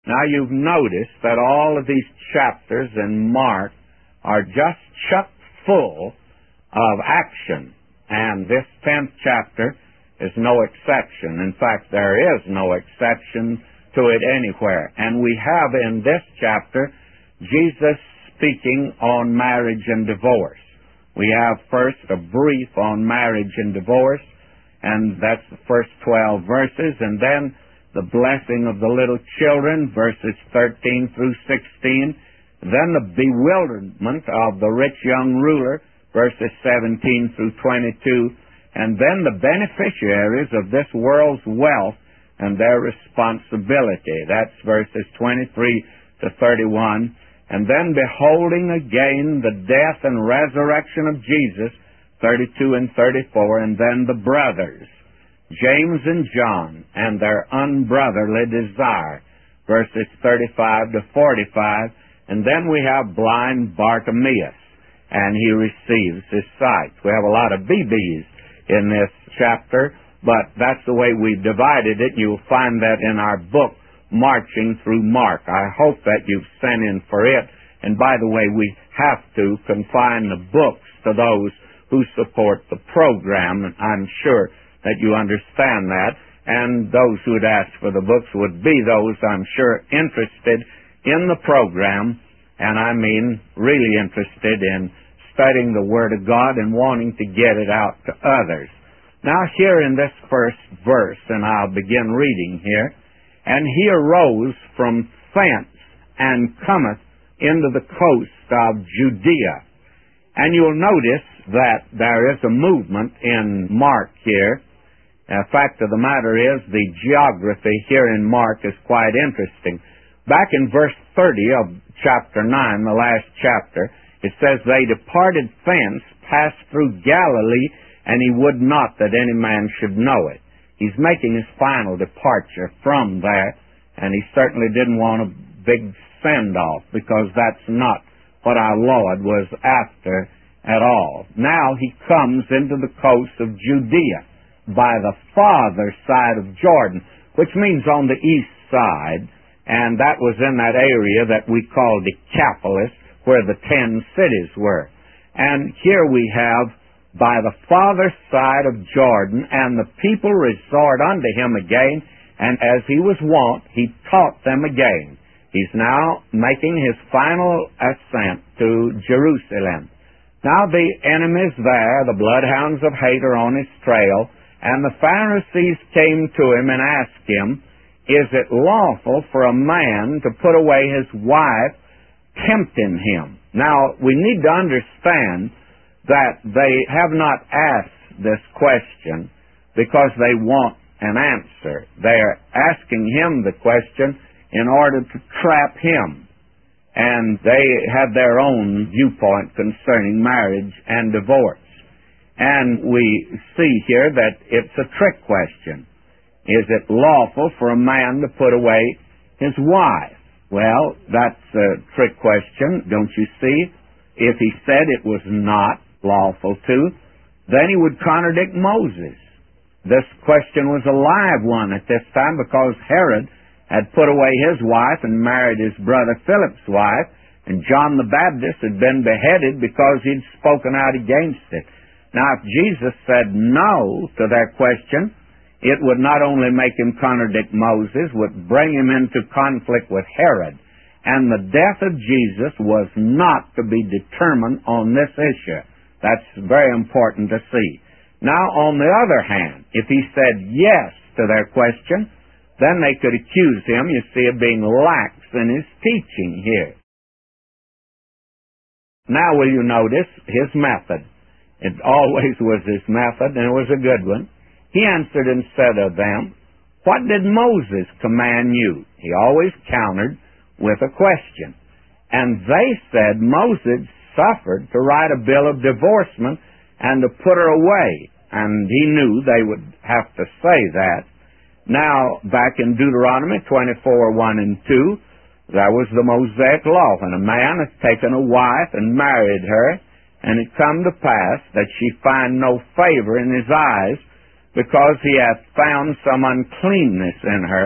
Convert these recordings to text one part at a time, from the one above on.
Now you've noticed that all of these chapters in Mark are just chock full of action, and this 10th chapter is no exception. In fact, there is no exception to it anywhere. And we have in this chapter Jesus speaking on marriage and divorce. We have first a brief on marriage and divorce, and that's the first 12 verses, and then the blessing of the little children, verses 13 through 16, then the bewilderment of the rich young ruler, verses 17 through 22, and then the beneficiaries of this world's wealth and their responsibility. That's verses 23 to 31. And then beholding again the death and resurrection of Jesus, 32 and 34, and then the brothers, James and John, and their unbrotherly desire, verses 35 to 45, and then we have blind Bartimaeus, and he receives his sight. We have a lot of BBs in this chapter, but that's the way we've divided it. You'll find that in our book, Marching Through Mark. I hope that you've sent in for it. And by the way, we have to confine the books to those who support the program. I'm sure that you understand that. And those who would ask for the books would be those, I'm sure, interested in the program, and I mean really interested in studying the Word of God and wanting to get it out to others. Now here in this first verse, and I'll begin reading here, and he arose from thence and cometh into the coast of Judea. And you'll notice that there is a movement in Mark here. The fact of the matter is the geography here in Mark is quite interesting. Back in verse 30 of chapter 9, the last chapter, it says, they departed thence, passed through Galilee, and he would not that any man should know it. He's making his final departure from there, and he certainly didn't want a big send-off, because that's not what our Lord was after at all. Now he comes into the coast of Judea by the farther side of Jordan, which means on the east side, and that was in that area that we call Decapolis, where the 10 cities were. And here we have by the farther side of Jordan, and the people resort unto him again, and as he was wont, he taught them again. He's now making his final ascent to Jerusalem. Now the enemies there, the bloodhounds of hate, are on his trail, and the Pharisees came to him and asked him, is it lawful for a man to put away his wife, tempting him? Now, we need to understand that they have not asked this question because they want an answer. They are asking him the question in order to trap him. And they have their own viewpoint concerning marriage and divorce. And we see here that it's a trick question. Is it lawful for a man to put away his wife? Well, that's a trick question, don't you see? If he said it was not lawful to, then he would contradict Moses. This question was a live one at this time because Herod had put away his wife and married his brother Philip's wife, and John the Baptist had been beheaded because he'd spoken out against it. Now, if Jesus said no to their question, it would not only make him contradict Moses, would bring him into conflict with Herod. And the death of Jesus was not to be determined on this issue. That's very important to see. Now, on the other hand, if he said yes to their question, then they could accuse him, you see, of being lax in his teaching here. Now, will you notice his method? It always was his method, and it was a good one. He answered and said of them, what did Moses command you? He always countered with a question. And they said Moses suffered to write a bill of divorcement and to put her away. And he knew they would have to say that. Now, back in Deuteronomy 24, 1 and 2, there was the Mosaic law. When a man has taken a wife and married her, and it come to pass that she find no favor in his eyes, because he hath found some uncleanness in her,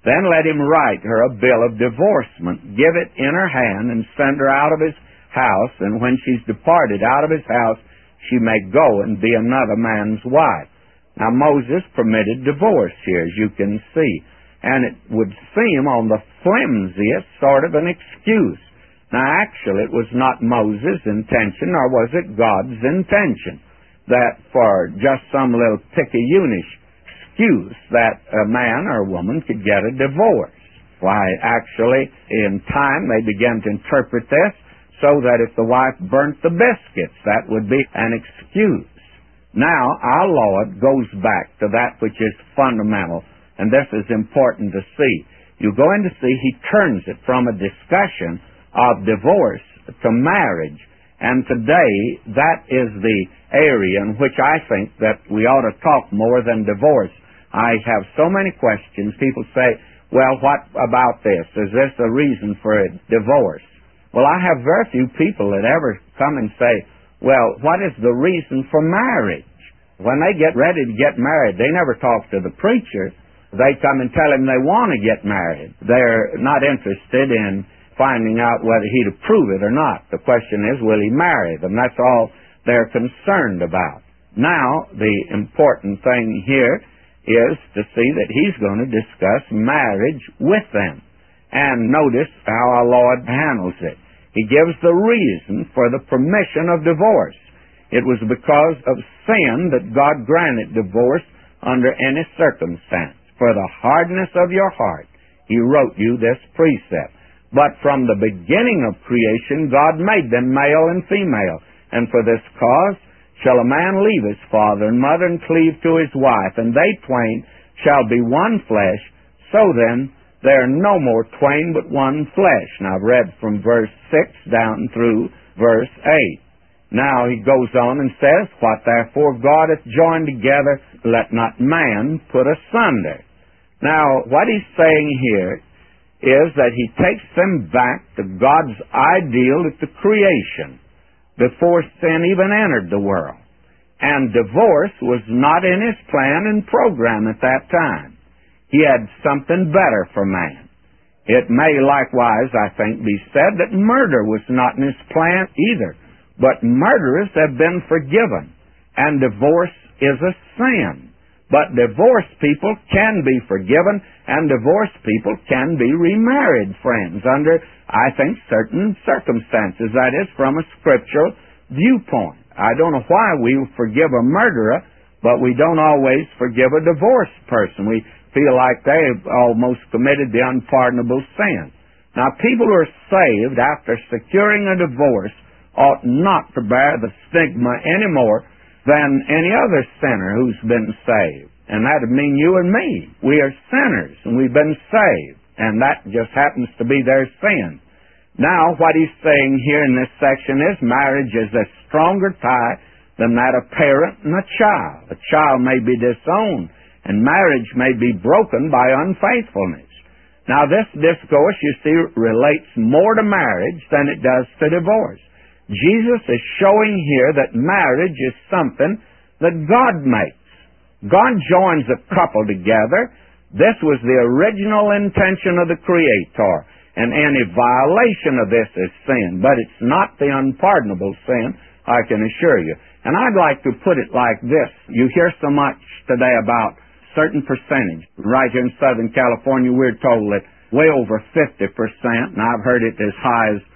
Then let him write her a bill of divorcement, give it in her hand, and send her out of his house, and when she's departed out of his house, she may go and be another man's wife. Now, Moses permitted divorce here, as you can see, and it would seem on the flimsiest sort of an excuse. Now, actually, it was not Moses' intention, nor was it God's intention, that for just some little picayunish excuse that a man or a woman could get a divorce. Why, actually, in time, they began to interpret this so that if the wife burnt the biscuits, that would be an excuse. Now, our Lord goes back to that which is fundamental, and this is important to see. You go in to see He turns it from a discussion of divorce to marriage, and today that is the area in which I think that we ought to talk more than divorce. I have so many questions. People say, well, what about this? Is this a reason for a divorce? Well, I have very few people that ever come and say, well, what is the reason for marriage? When they get ready to get married, they never talk to the preacher. They come and tell him they want to get married. They're not interested in finding out whether he'd approve it or not. The question is, will he marry them? That's all they're concerned about. Now, the important thing here is to see that he's going to discuss marriage with them. And notice how our Lord handles it. He gives the reason for the permission of divorce. It was because of sin that God granted divorce under any circumstance. For the hardness of your heart, He wrote you this precept. But from the beginning of creation, God made them male and female. And for this cause shall a man leave his father and mother and cleave to his wife, and they twain shall be one flesh. So then, they are no more twain but one flesh. Now, I've read from verse 6 down through verse 8. Now, he goes on and says, what therefore God hath joined together, let not man put asunder. Now, what he's saying here is that he takes them back to God's ideal at the creation, before sin even entered the world. And divorce was not in his plan and program at that time. He had something better for man. It may likewise, I think, be said that murder was not in his plan either. But murderers have been forgiven, and divorce is a sin. But divorced people can be forgiven, and divorced people can be remarried, friends, under, I think, certain circumstances. That is, from a scriptural viewpoint. I don't know why we forgive a murderer, but we don't always forgive a divorced person. We feel like they've almost committed the unpardonable sin. Now, people who are saved after securing a divorce ought not to bear the stigma any more than any other sinner who's been saved. And that would mean you and me. We are sinners, and we've been saved. And that just happens to be their sin. Now, what he's saying here in this section is marriage is a stronger tie than that of parent and a child. A child may be disowned, and marriage may be broken by unfaithfulness. Now, this discourse, you see, relates more to marriage than it does to divorce. Jesus is showing here that marriage is something that God makes. God joins a couple together. This was the original intention of the Creator, and any violation of this is sin. But it's not the unpardonable sin, I can assure you. And I'd like to put it like this. You hear so much today about certain percentage. Right here in Southern California, we're told that way over 50%, and I've heard it as high as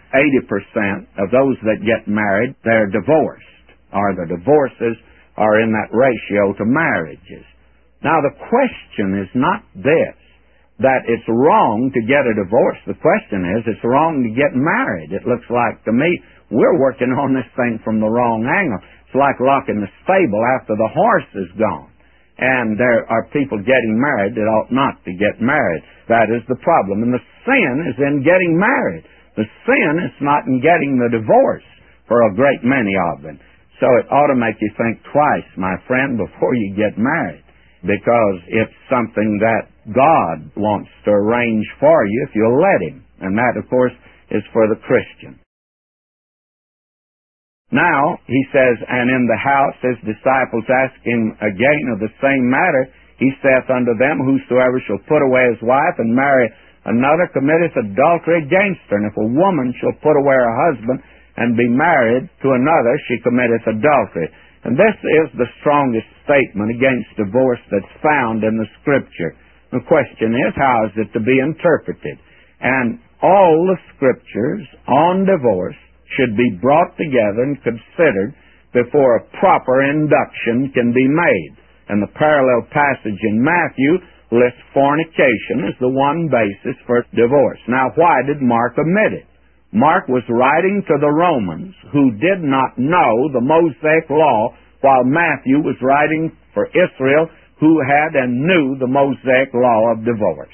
80% of those that get married, they're divorced, or the divorces are in that ratio to marriages. Now, the question is not this, that it's wrong to get a divorce. The question is, it's wrong to get married. It looks like to me we're working on this thing from the wrong angle. It's like locking the stable after the horse is gone. And there are people getting married that ought not to get married. That is the problem. And the sin is in getting married. The sin is not in getting the divorce for a great many of them. So it ought to make you think twice, my friend, before you get married, because it's something that God wants to arrange for you if you'll let Him. And that, of course, is for the Christian. Now, he says, and in the house his disciples asked him again of the same matter. He saith unto them, Whosoever shall put away his wife and marry another committeth adultery against her. And if a woman shall put away her husband and be married to another, she committeth adultery. And this is the strongest statement against divorce that's found in the Scripture. The question is, how is it to be interpreted? And all the Scriptures on divorce should be brought together and considered before a proper induction can be made. And the parallel passage in Matthew lists fornication as the one basis for divorce. Now, why did Mark omit it? Mark was writing to the Romans who did not know the Mosaic law, while Matthew was writing for Israel who had and knew the Mosaic law of divorce.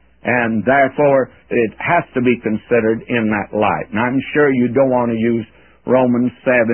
And therefore, it has to be considered in that light. And I'm sure you don't want to use Romans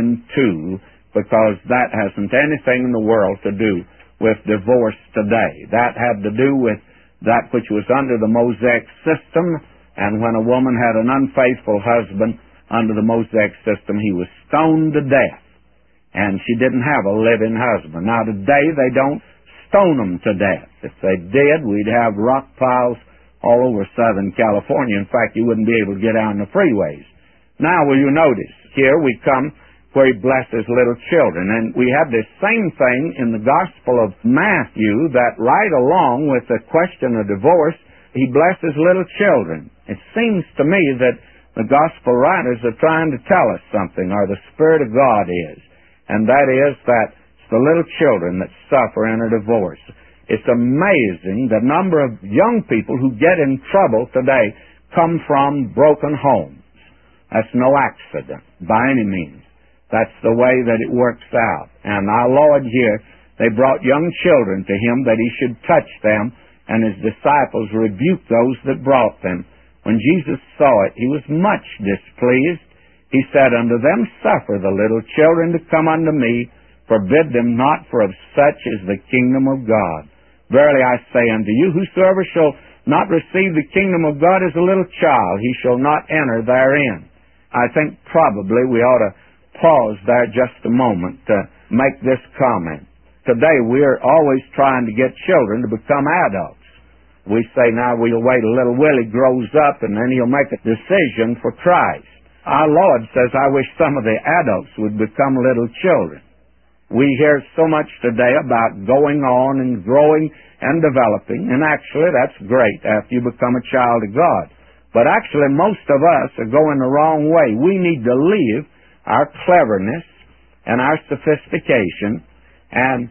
7:2, because that hasn't anything in the world to do with divorce today. That had to do with that which was under the Mosaic system, and when a woman had an unfaithful husband under the Mosaic system, he was stoned to death, and she didn't have a living husband. Now today, they don't stone them to death. If they did, we'd have rock piles all over Southern California. In fact, you wouldn't be able to get out on the freeways. Now, will you notice, here we come where he blesses little children. And we have this same thing in the Gospel of Matthew, that right along with the question of divorce, he blesses little children. It seems to me that the Gospel writers are trying to tell us something, or the Spirit of God is, and that is that it's the little children that suffer in a divorce. It's amazing the number of young people who get in trouble today come from broken homes. That's no accident by any means. That's the way that it works out. And our Lord here, they brought young children to him that he should touch them, and his disciples rebuked those that brought them. When Jesus saw it, he was much displeased. He said unto them, Suffer the little children to come unto me, forbid them not, for of such is the kingdom of God. Verily I say unto you, whosoever shall not receive the kingdom of God as a little child, he shall not enter therein. I think probably we ought to pause there just a moment to make this comment. Today we're always trying to get children to become adults. We say now we'll wait a little Willie grows up and then he'll make a decision for Christ. Our Lord says, I wish some of the adults would become little children. We hear so much today about going on and growing and developing, and actually that's great after you become a child of God. But actually most of us are going the wrong way. We need to leave our cleverness and our sophistication and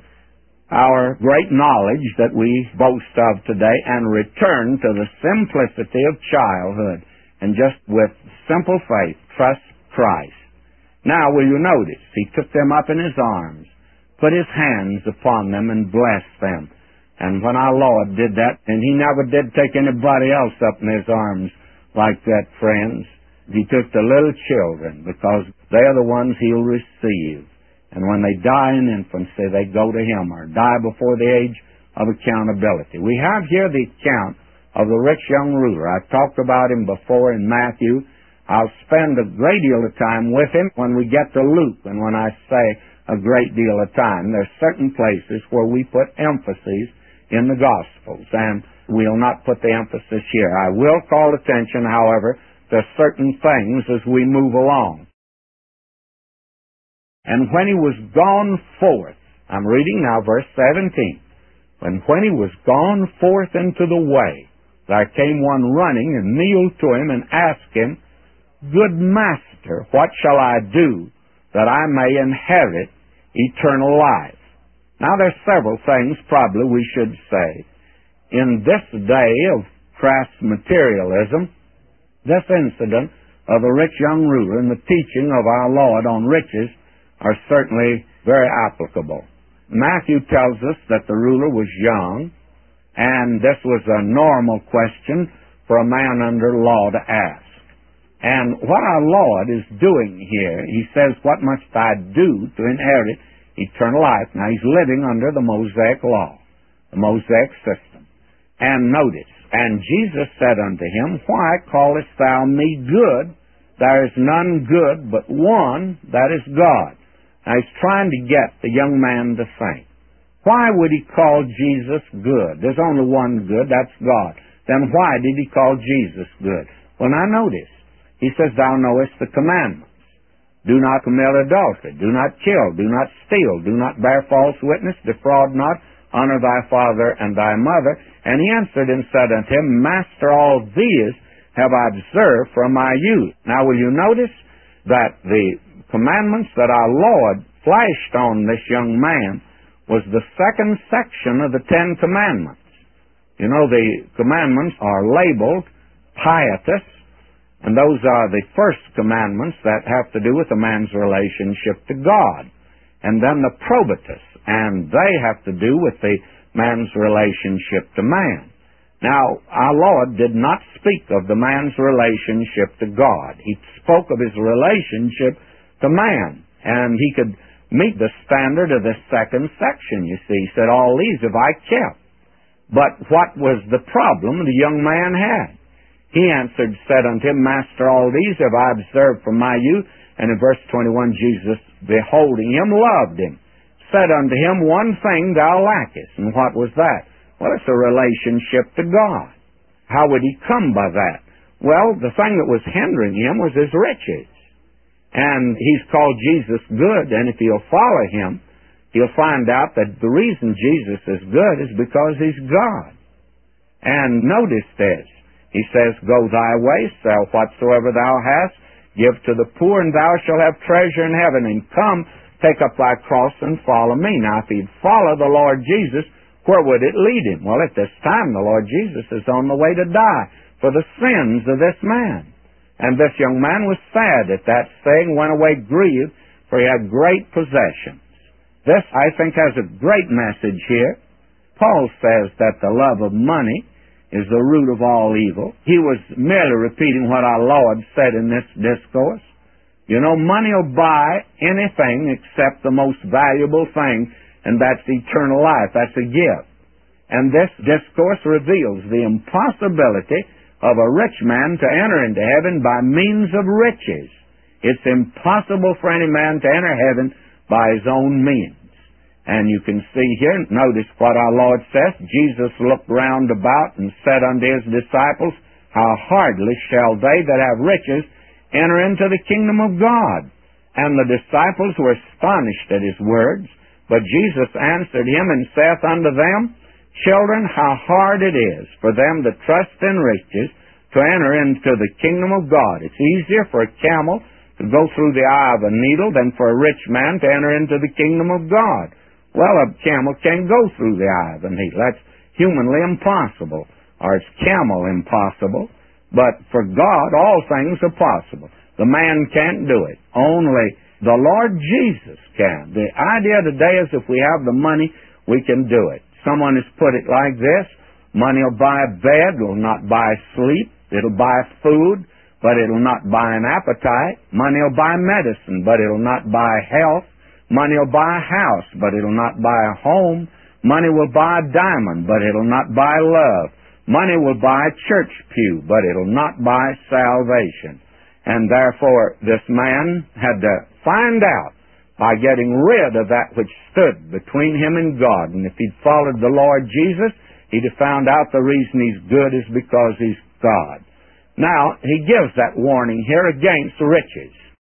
our great knowledge that we boast of today and return to the simplicity of childhood and just with simple faith trust Christ. Now will you notice, he took them up in his arms, put his hands upon them and blessed them. And when our Lord did that, and he never did take anybody else up in his arms like that, friends, he took the little children because they are the ones he'll receive. And when they die in infancy, they go to him or die before the age of accountability. We have here the account of the rich young ruler. I've talked about him before in Matthew. I'll spend a great deal of time with him when we get to Luke. And when I say a great deal of time, there's certain places where we put emphases in the Gospels, and we'll not put the emphasis here. I will call attention, however, to certain things as we move along. And when he was gone forth, I'm reading now verse 17, and when he was gone forth into the way, there came one running and kneeled to him and asked him, Good Master, what shall I do that I may inherit eternal life? Now there's several things probably we should say. In this day of crass materialism, this incident of the rich young ruler and the teaching of our Lord on riches are certainly very applicable. Matthew tells us that the ruler was young, and this was a normal question for a man under law to ask. And what our Lord is doing here, he says, what must I do to inherit eternal life? Now, he's living under the Mosaic law, the Mosaic system. And notice, and Jesus said unto him, Why callest thou me good? There is none good but one, that is God. Now, he's trying to get the young man to think. Why would he call Jesus good? There's only one good, that's God. Then why did he call Jesus good? Well, now notice. He says, thou knowest the commandments. Do not commit adultery. Do not kill. Do not steal. Do not bear false witness. Defraud not. Honor thy father and thy mother. And he answered and said unto him, Master, all these have I observed from my youth. Now will you notice that the commandments that our Lord flashed on this young man was the second section of the Ten Commandments. You know, the commandments are labeled pietas, and those are the first commandments that have to do with a man's relationship to God. And then the probatus, and they have to do with the man's relationship to man. Now, our Lord did not speak of the man's relationship to God. He spoke of his relationship to man, and he could meet the standard of this second section, you see. He said, all these have I kept. But what was the problem the young man had? He answered, said unto him, Master, all these have I observed from my youth. And in verse 21, Jesus, beholding him, loved him, said unto him, one thing thou lackest. And what was that? Well, it's a relationship to God. How would he come by that? Well, the thing that was hindering him was his riches. And he's called Jesus good, and if he'll follow him, he'll find out that the reason Jesus is good is because he's God. And notice this. He says, go thy way, sell whatsoever thou hast, give to the poor, and thou shalt have treasure in heaven. And come, take up thy cross and follow me. Now, if he'd follow the Lord Jesus, where would it lead him? Well, at this time, the Lord Jesus is on the way to die for the sins of this man. And this young man was sad at that saying, went away grieved, for he had great possessions. This, I think, has a great message here. Paul says that the love of money is the root of all evil. He was merely repeating what our Lord said in this discourse. You know, money will buy anything except the most valuable thing, and that's eternal life. That's a gift. And this discourse reveals the impossibility of a rich man to enter into heaven by means of riches. It's impossible for any man to enter heaven by his own means. And you can see here, notice what our Lord says. Jesus looked round about and said unto his disciples, how hardly shall they that have riches enter into the kingdom of God. And the disciples were astonished at his words. But Jesus answered him and saith unto them, children, how hard it is for them that trust in riches to enter into the kingdom of God. It's easier for a camel to go through the eye of a needle than for a rich man to enter into the kingdom of God. Well, a camel can't go through the eye of a needle. That's humanly impossible, or it's camel impossible. But for God, all things are possible. The man can't do it. Only the Lord Jesus can. The idea today is if we have the money, we can do it. Someone has put it like this: money will buy a bed, will not buy sleep. It'll buy food, but it'll not buy an appetite. Money will buy medicine, but it'll not buy health. Money will buy a house, but it'll not buy a home. Money will buy a diamond, but it'll not buy love. Money will buy a church pew, but it'll not buy salvation. And therefore, this man had to find out by getting rid of that which stood between him and God. And if he'd followed the Lord Jesus, he'd have found out the reason he's good is because he's God. Now, he gives that warning here against riches.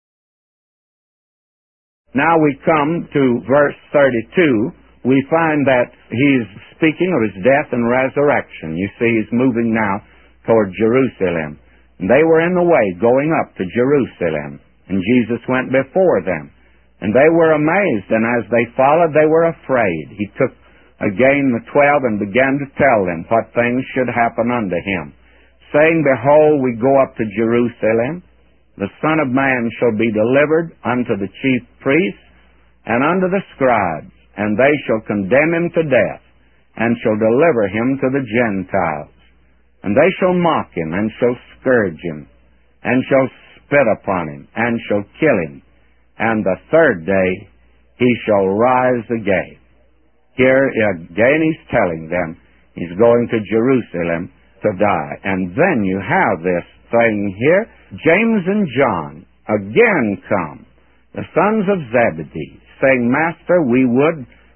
Now we come to verse 32. We find that he's speaking of his death and resurrection. You see, he's moving now toward Jerusalem. And they were in the way going up to Jerusalem. And Jesus went before them. And they were amazed, and as they followed, they were afraid. He took again the 12 and began to tell them what things should happen unto him, saying, behold, we go up to Jerusalem. The Son of Man shall be delivered unto the chief priests and unto the scribes, and they shall condemn him to death, and shall deliver him to the Gentiles. And they shall mock him, and shall scourge him, and shall spit upon him, and shall kill him. And the third day he shall rise again. Here again he's telling them he's going to Jerusalem to die. And then you have this thing here. James and John again come, the sons of Zebedee, saying, Master, we would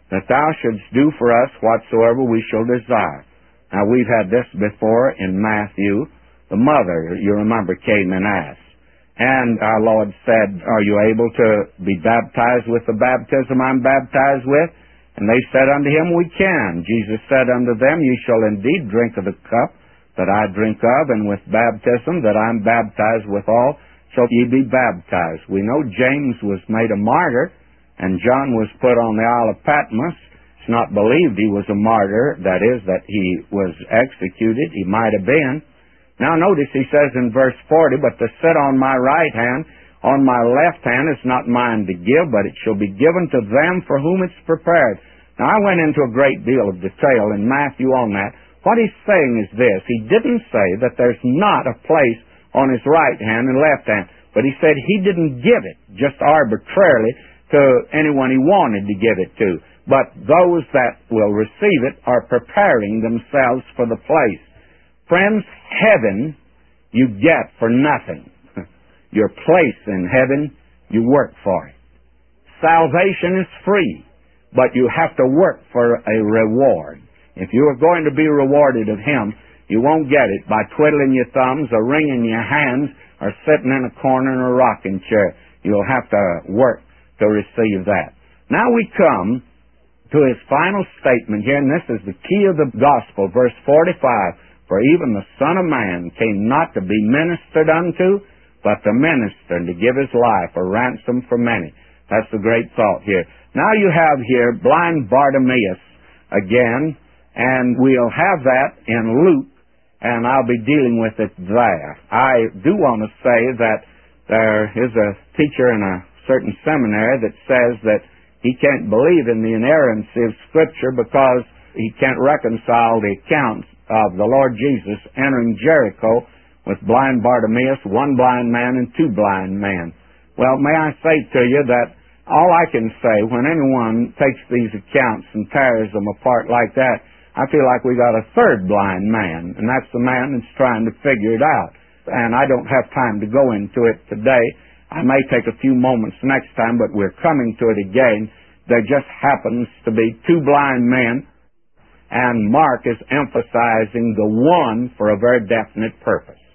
that thou shouldst do for us whatsoever we shall desire. Now, we've had this before in Matthew. The mother, you remember, came and asked. And our Lord said, are you able to be baptized with the baptism I'm baptized with? And they said unto him, we can. Jesus said unto them, ye shall indeed drink of the cup that I drink of, and with baptism that I'm baptized withal shall ye be baptized. We know James was made a martyr, and John was put on the Isle of Patmos. It's not believed he was a martyr, that is, that he was executed. He might have been. Now notice he says in verse 40, but to sit on my right hand, on my left hand is not mine to give, but it shall be given to them for whom it's prepared. Now I went into a great deal of detail in Matthew on that. What he's saying is this. He didn't say that there's not a place on his right hand and left hand, but he said he didn't give it just arbitrarily to anyone he wanted to give it to. But those that will receive it are preparing themselves for the place. Friends, heaven you get for nothing. Your place in heaven, you work for it. Salvation is free, but you have to work for a reward. If you are going to be rewarded of Him, you won't get it by twiddling your thumbs or wringing your hands or sitting in a corner in a rocking chair. You'll have to work to receive that. Now we come to his final statement here, and this is the key of the gospel, verse 45. For even the Son of Man came not to be ministered unto, but to minister and to give his life a ransom for many. That's the great thought here. Now you have here blind Bartimaeus again, and we'll have that in Luke, and I'll be dealing with it there. I do want to say that there is a teacher in a certain seminary that says that he can't believe in the inerrancy of Scripture because he can't reconcile the accounts of the Lord Jesus entering Jericho with blind Bartimaeus, one blind man and two blind men. Well, may I say to you that all I can say when anyone takes these accounts and tears them apart like that, I feel like we got a third blind man, and that's the man that's trying to figure it out. And I don't have time to go into it today. I may take a few moments next time, but we're coming to it again. There just happens to be two blind men, and Mark is emphasizing the one for a very definite purpose.